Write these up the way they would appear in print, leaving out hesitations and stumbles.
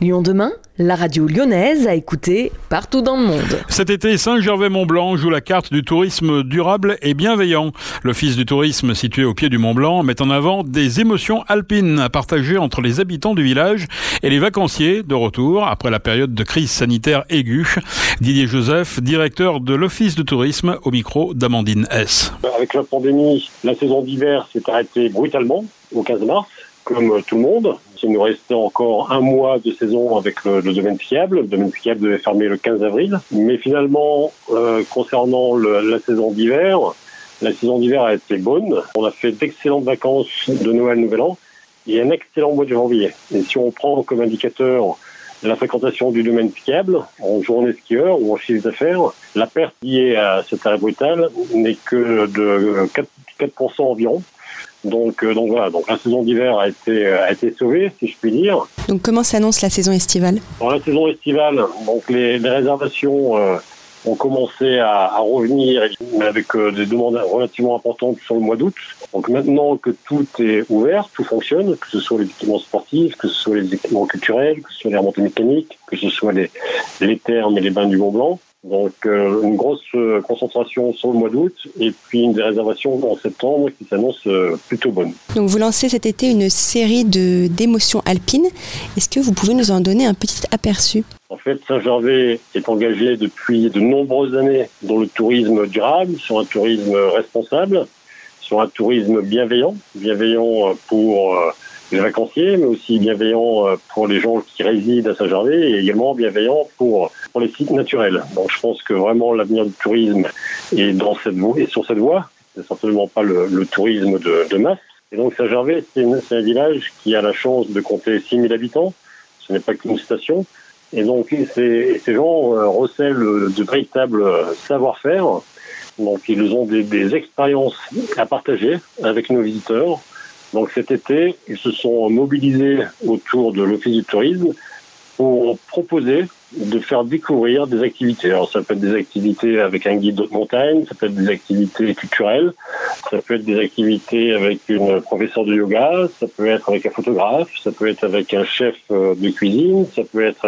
Lyon demain, la radio lyonnaise à écouter partout dans le monde. Cet été, Saint-Gervais-Mont-Blanc joue la carte du tourisme durable et bienveillant. L'Office du tourisme situé au pied du Mont-Blanc met en avant des émotions alpines à partager entre les habitants du village et les vacanciers de retour après la période de crise sanitaire aiguë. Didier Joseph, directeur de l'Office du tourisme, au micro d'Amandine S. Avec la pandémie, la saison d'hiver s'est arrêtée brutalement au 15 mars. Comme tout le monde, il nous restait encore un mois de saison avec le domaine skiable. Le domaine skiable devait fermer le 15 avril. Mais finalement, concernant la saison d'hiver a été bonne. On a fait d'excellentes vacances de Noël, Nouvel An et un excellent mois de janvier. Et si on prend comme indicateur la fréquentation du domaine skiable en journée skieur ou en chiffre d'affaires, la perte liée à cet arrêt brutal n'est que de 4% environ. Donc voilà, la saison d'hiver a été sauvée, si je puis dire. Donc comment s'annonce la saison estivale ? Dans la saison estivale, donc les réservations ont commencé à revenir, mais avec des demandes relativement importantes sur le mois d'août. Donc maintenant que tout est ouvert, tout fonctionne, que ce soit les équipements sportifs, que ce soit les équipements culturels, que ce soit les remontées mécaniques, que ce soit les thermes et les bains du Mont-Blanc. Donc une grosse concentration sur le mois d'août et puis une des réservations en septembre qui s'annonce plutôt bonne. Donc vous lancez cet été une série d'émotions alpines. Est-ce que vous pouvez nous en donner un petit aperçu ? En fait, Saint-Gervais est engagé depuis de nombreuses années dans le tourisme durable, sur un tourisme responsable, sur un tourisme bienveillant pour les vacanciers, mais aussi bienveillant pour les gens qui résident à Saint-Gervais et également bienveillant pour les sites naturels. Donc je pense que vraiment l'avenir du tourisme est sur cette voie. C'est certainement pas le tourisme de masse. Et donc Saint-Gervais, c'est un village qui a la chance de compter 6000 habitants. Ce n'est pas qu'une station. Et donc ces gens recèlent de véritables savoir-faire. Donc ils ont des expériences à partager avec nos visiteurs. Donc cet été, ils se sont mobilisés autour de l'Office du tourisme pour proposer de faire découvrir des activités. Alors ça peut être des activités avec un guide de montagne, ça peut être des activités culturelles, ça peut être des activités avec une professeure de yoga, ça peut être avec un photographe, ça peut être avec un chef de cuisine, ça peut être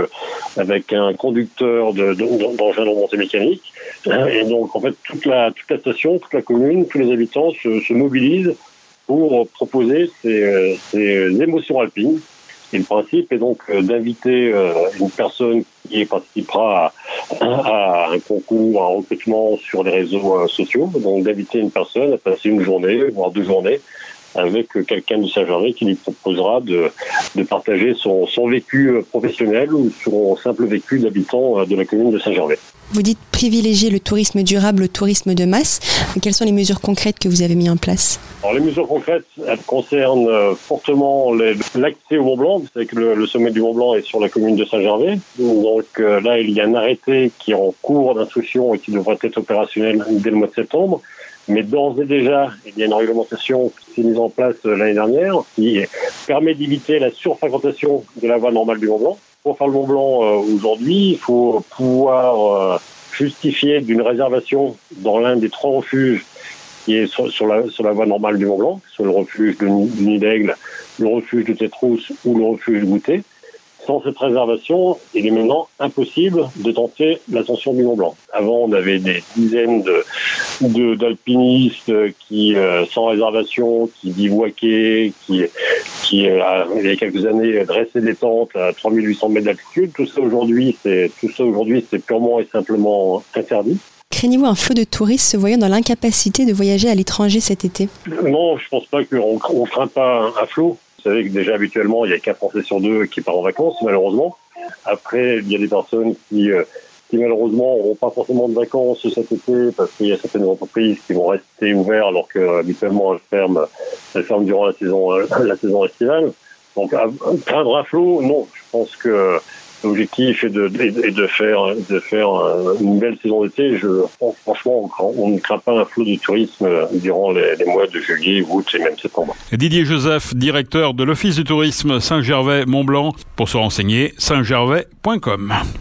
avec un conducteur d'engin de remontée mécanique. Et donc en fait toute la station, toute la commune, tous les habitants se mobilisent pour proposer ces émotions alpines. Et le principe est donc d'inviter une personne qui participera à un concours, à un recrutement sur les réseaux sociaux. Donc d'inviter une personne à passer une journée, voire 2 journées, avec quelqu'un de Saint-Gervais qui lui proposera de partager son vécu professionnel ou son simple vécu d'habitant de la commune de Saint-Gervais. Vous dites privilégier le tourisme durable, le tourisme de masse. Quelles sont les mesures concrètes que vous avez mises en place ? Alors les mesures concrètes, elles concernent fortement l'accès au Mont-Blanc. Vous savez que le sommet du Mont-Blanc est sur la commune de Saint-Gervais. Donc là, il y a un arrêté qui est en cours d'instruction et qui devrait être opérationnel dès le mois de septembre. Mais d'ores et déjà, il y a une réglementation qui s'est mise en place l'année dernière qui permet d'éviter la surfréquentation de la voie normale du Mont-Blanc. Pour faire le Mont-Blanc aujourd'hui, il faut pouvoir justifier d'une réservation dans l'un des 3 refuges qui est sur la voie normale du Mont-Blanc, sur le refuge de Nid d'Aigle, le refuge de Tétrousse ou le refuge de Goûter. Sans cette réservation, il est maintenant impossible de tenter l'ascension du Mont-Blanc. Avant, on avait des dizaines d'alpinistes qui, sans réservation, qui bivouaquaient, qui il y a quelques années, dressaient des tentes à 3800 mètres d'altitude. Tout ça aujourd'hui, c'est purement et simplement interdit. Craignez-vous un flot de touristes se voyant dans l'incapacité de voyager à l'étranger cet été ? Non, je pense pas qu'on craint pas un flot. Vous savez que déjà habituellement, il y a qu'un Français sur 2 qui part en vacances, malheureusement. Après, il y a des personnes qui malheureusement n'auront pas forcément de vacances cet été parce qu'il y a certaines entreprises qui vont rester ouvertes alors que habituellement elles ferment durant la saison estivale. Donc craindre un flot, non. Je pense que l'objectif est de faire une belle saison d'été. Franchement, on ne craint pas un flot de tourisme durant les mois de juillet, août et même septembre. Didier Joseph, directeur de l'Office du tourisme Saint-Gervais-Mont-Blanc. Pour se renseigner, saintgervais.com.